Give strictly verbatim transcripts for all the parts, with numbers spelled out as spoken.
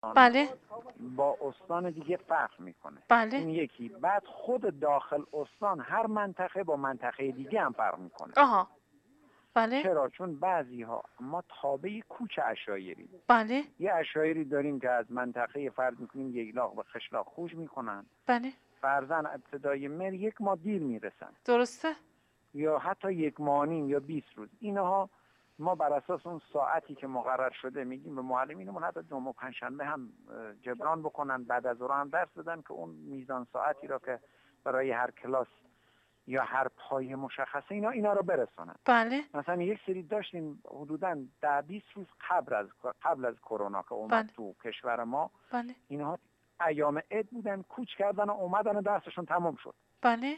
بله با استان دیگه فرق میکنه. بله این یکی. بعد خود داخل استان هر منطقه با منطقه دیگه هم فرق میکنه. آها بله چرا؟ چون بعضی ها ما تابع کوچ عشایری، بله یه عشایری داریم که از منطقه فرض میکنیم ییلاق به خشلاق خوش میکنن، بله فرزن ابتدای مر یک ماه دیر میرسن درسته یا حتی یک ماه نیم یا بیست روز. اینها ما بر اساس اون ساعتی که مقرر شده میگیم به معلمینمون حتی جمعه و پنجشنبه هم جبران بکنن، بعد از ظهر هم درس بدن که اون میزان ساعتی را که برای هر کلاس یا هر پای مشخصه اینا اینا رو برسونن. بله مثلا یک سری داشتیم حدوداً ده بیست روز قبل از قبل از کرونا که اومد بله. تو کشور ما، بله اینها ایام عید بودن، کوچ کردن و اومدن و درسشون تمام شد. بله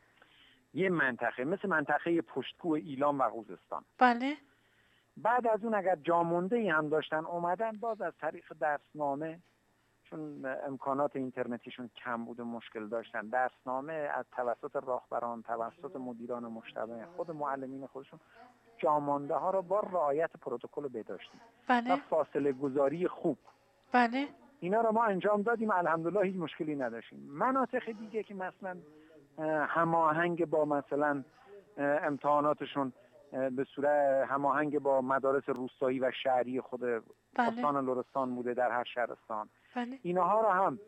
یه منطقه مثل منطقه پشتکوه ایلام و خوزستان. بله بعد از اون اگر جامونده هم داشتن اومدن باز از طریق درسنامه، چون امکانات اینترنتیشون کم بود و مشکل داشتن، درسنامه از توسط راهبران، توسط مدیران مشتبه، خود معلمین خودشون جامانده ها را با رعایت پروتکل بهداشتی بله و فاصله گذاری خوب بله اینا را ما انجام دادیم. الحمدلله هیچ مشکلی نداشتیم. مناطق دیگه که مثلا هماهنگ با مثلا امتحاناتشون به صورت هماهنگ با مدارس روستایی و شهری خود بله. استان لرستان بوده در هر شهرستان، بله اینها را هم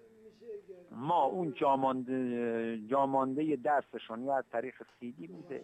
ما اون جامانده جامانده درسشون یا از طریق سیدی بوده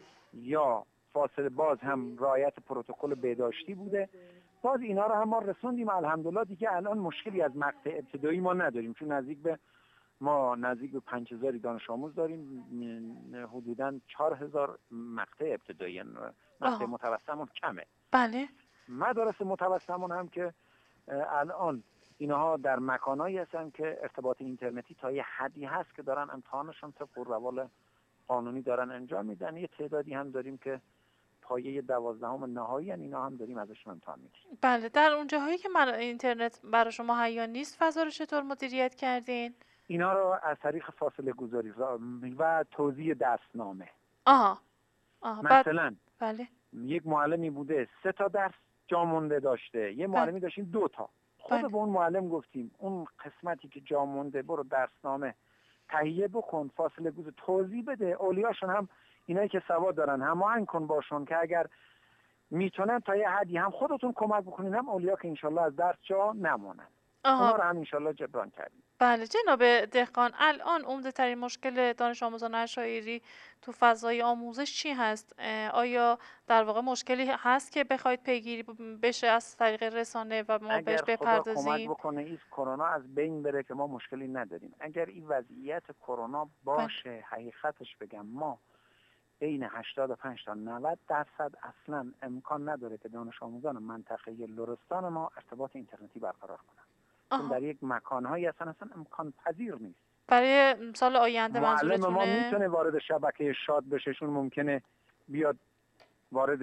یا فاصله باز هم رعایت پروتکل بهداشتی بوده، باز اینا رو هم ما رسوندیم. الحمدلله دیگه الان مشکلی از مقطع ابتدایی ما نداریم، چون نزدیک به ما نزدیک به پنج هزار دانش آموز داریم، حدوداً چهار هزار مقطع ابتدایی، مقطع متوسطمون کمه. بله مدارس متوسطمون هم که الان اینها در مکانایی هستن که ارتباط اینترنتی تا یه حدی هست که دارن امتحانشون طبق روال قانونی دارن انجام میدن. یه تعدادی هم داریم که پایه دوازدهم نهایی ان، اینا هم داریم ازشون امتحان میگیریم. بله در اون جاهایی که من اینترنت برای شما مهیا نیست فضا رو چطور مدیریت کردین؟ اینا رو از طریق فاصله گذاری و توزیع درسنامه. آها آها مثلا بله یک معلمی بوده سه تا درس جا مونده داشته، یه معلمی بله. داشتیم دو تا. خود بله. به اون معلم گفتیم اون قسمتی که جا مونده برو درسنامه تهیه بکن، فاصله گذاری توضیح بده، اولیاشون هم اینایی که سواد دارن هماهنگ کن باشون که اگر میتونن تا یه حدی هم خودتون کمک بکنین، هم اولیا که انشالله از درس جا نمونن. اونا رو هم انشالله جبران کردیم. بله جناب دهقان، الان عمده ترین مشکل دانش آموزان عشایری تو فضای آموزش چی هست؟ آیا در واقع مشکلی هست که بخواید پیگیری بشه از طریق رسانه و ما بهش بپردازیم؟ اگر خدا کمک بکنه این کرونا از بین بره که ما مشکلی نداریم، اگر این وضعیت کرونا باشه بله. حقیقتش بگم ما بین هشتاد و پنج تا نود درصد اصلا امکان نداره که دانش آموزان منطقه لرستان ما ارتباط اینترنتی برقرار کنن. چون در یک مکانهایی اصلا اصلا امکان پذیر نیست. برای سال آینده منظورتونه؟ معلم ما میتونه وارد شبکه شاد بشه، چون ممکنه بیاد وارد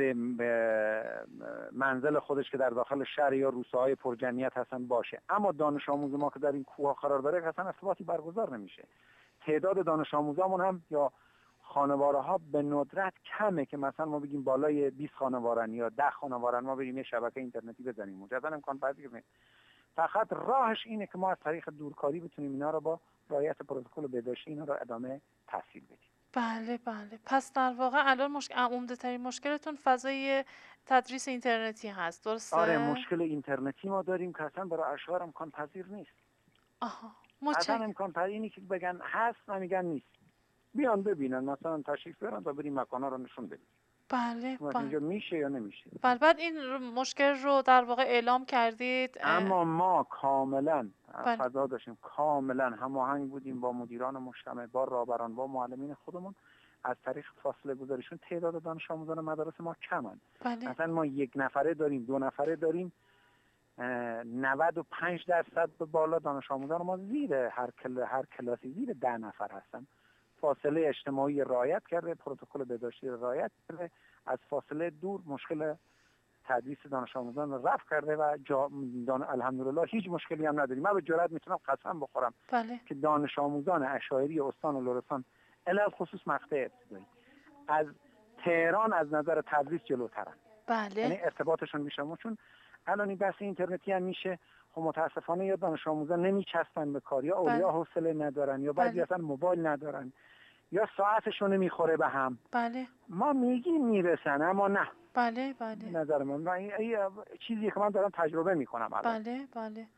منزل خودش که در داخل شهر یا روستاهای پرجمعیت هستن باشه، اما دانش آموز ما که در این کوه قرار داره اصلا ارتباطی برگزار نمیشه. تعداد دانش آموزامون هم یا خانواره ها به ندرت کمه که مثلا ما بگیم بالای بیست خانوارن یا ده خانوارن ما بریم یه شبکه اینترنتی بزنیم. مجددا امکان پذیر نیست. فقط راهش اینه که ما از طریق دورکاری بتونیم اینا رو با رعایت پروتکل بهداشتی اینا رو ادامه تحصیل بدیم. بله بله. پس در واقع الان مشکل عمده ترین مشکلتون فضای تدریس اینترنتی هست، درسته؟ آره مشکل اینترنتی ما داریم که اصلا برای اشعار امکان پذیر نیست. آها. اصلا امکان پذیر اینی که بگن هست نمیگن نیست. بیان ببینن، مثلا تشریف بیارن تا بریم مکانا رو نشون بدیم. بله بله. اینجا میشه یا نمیشه؟ بله. بعد این مشکل رو در واقع اعلام کردید؟ اما ما کاملا فضا داشتیم، کاملا هماهنگ بودیم با مدیران مجتمع، با راهبران، با معلمین خودمون از طریق فاصله گذاریشون. تعداد دانش آموزان مدارس ما کمن. بله. مثلا ما یک نفره داریم، دو نفره داریم، نود و پنج درصد به بالا دانش آموزان ما زیر هر کل هر کلاسی زیر ده نفر هستن. فاصله اجتماعی رعایت کرده، پروتکل بهداشتی رعایت کرده، از فاصله دور مشکل تدریس دانش آموزان رفع کرده و دان... الحمدلله هیچ مشکلی هم نداریم. من به جرئت میتونم قسم بخورم بله. که دانش آموزان عشایری استان لرستان علل خصوص مقطع ابتدایی از تهران از نظر تدریس جلوترن. بله. یعنی ارتباطشون میشه، چون الان این بحث اینترنتی هم میشه. خب متاسفانه یا دانش آموزان نمیچسبن به کار، یا بله. اولیا حوصله ندارن، یا بعضی بله. اصلا موبایل ندارن، یا ساعتشون نمیخوره به هم. بله ما میگیم میرسن اما نه. بله بله نظر من من این این چیزی که من دارم تجربه میکنم الان. بله بله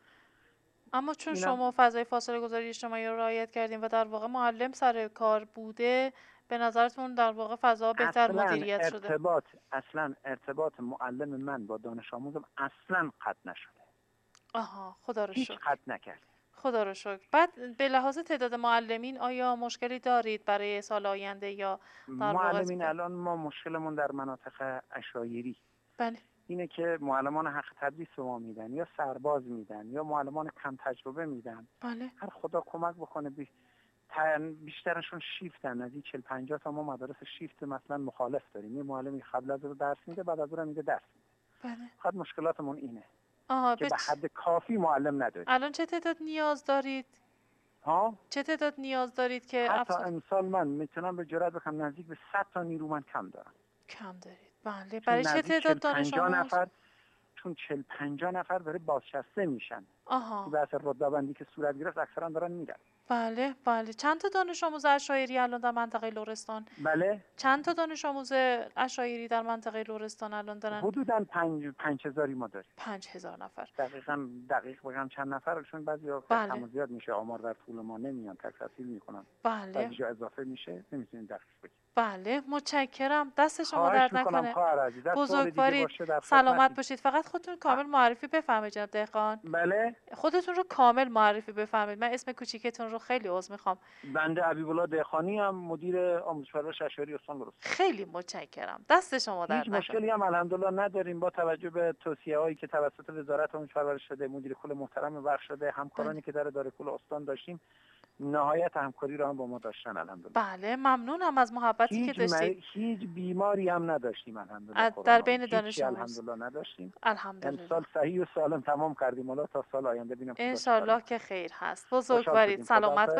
اما چون اینم شما فضای فاصله گذاری اجتماعی رو رعایت کردین و در واقع معلم سر کار بوده، به نظرتون در واقع فضا بهتر اصلا مدیریت شده؟ ارتباط اصلا ارتباط معلم من با دانش آموزم اصلا قطع نشده. آها خدا رو هیچ شکر. قطع نکرد. خدا رو شکر. بعد به لحاظ تعداد معلمین آیا مشکلی دارید برای سال آینده یا در واقع معلمین الان ما مشکلمون در مناطق عشایری بله اینه که معلمان حق تدریس به ما میدن، یا سرباز میدن، یا معلمان کم تجربه میدن. بله هر خدا کمک بکنه بی... تن... بیشترشون شیفتن. از این چهل پنجاه تا ما مدارس شیفت مثلا مخالف داریم. یه معلمی قبل از رو درس میده، بعد از اون میده درس میده. بله فقط مشکلاتمون اینه آها که به به چ- حد کافی معلم نداریم. الان چه تعداد نیاز دارید؟ ها چه تعداد نیاز دارید که حتی افزود امسال من میتونم به جرات بگم نزدیک به صد تا نیرو من کم دارم. کم دارید؟ بله چون برای چه نزدیک تعداد چهل دانش پنجاه آموز؟ نفر چون چهل پنجاه نفر داره بازنشسته میشن. این آها بحث رتبه‌بندی که صورت گرفت اکثرا دارن میرن. بله بله چند تا دانش آموز عشایری الان در منطقه لرستان؟ بله چند تا دانش آموز عشایری در منطقه لرستان الان دارن؟ حدوداً پنج پنج هزاری ما داریم. پنج هزار نفر. دقیقاً دقیق بگم چند نفر، چون بعضیا بله. کم و زیاد میشه، آمار در طول ما نمیان، تکثیر میکنن. بله بعضی جا اضافه میشه، نمیتونیم دقیق بگیم. بله متشکرم. دست شما خواهش درد میکنم نکنه. خواهر عزیز، در سوال دیگه بزرگوارید. باشه در سلامت خدمتیم. باشید. فقط خودتون کامل معرفی بفرمایید جناب دهقان. بله خودتون رو کامل معرفی بفرمایید. من اسم کوچیکتون رو خیلی عذر میخوام. بنده حبیب‌الله دهقانی ام، مدیر آموزش پرورش عشایری استان لرستان. خیلی متشکرم. دست شما درد هیچ نکنه. مشکلی هم الحمدلله نداریم با توجه به توصیه‌هایی که توسط وزارت آموزش پرورش شده، مدیر کل محترم بخش شده، همکارانی که در اداره کل استان داشتیم، نهایت همکاری رو هم با ما داشتن الحمدلله. بله ممنونم از محبتی که هیچ داشتید. م... هیچ بیماری هم نداشتیم الحمدلله. از- کرونا. در بین دانش هیچی آموز. الحمدلله نداشتیم. الحمدلله. امسال صحیح و سالم تمام کردیم. حالا تا سال آینده ببینیم خدا چه کاری انشالله می‌کنه. که خیر هست. خوشحال بزرگوارید. شدیم. سلامت خداحافظ.